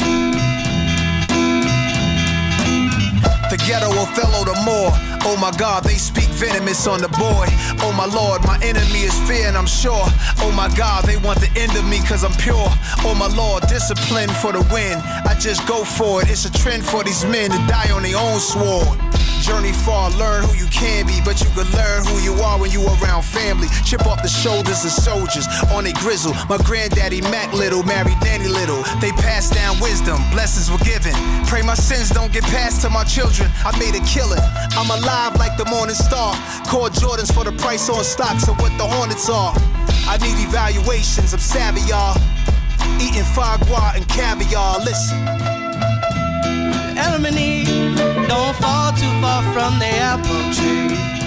The ghetto Othello the Moor. Oh my God, they speak venomous on the boy. Oh my Lord, my enemy is fear and I'm sure. Oh my God, they want the end of me cause I'm pure. Oh my Lord, discipline for the win. I just go for it. It's a trend for these men to die on their own sword. Journey far, learn who you can be, but you can learn who you are when you around family. Chip off the shoulders of soldiers on a grizzle. My granddaddy Mac Little married Danny Little. They passed down wisdom, blessings were given. Pray my sins don't get passed to my children. I made a killing. I'm alive like the morning star. Call Jordans for the price on stocks of what the Hornets are. I need evaluations, I'm savvy, y'all. Eating foie gras and caviar, listen. Element fall too far from the apple tree.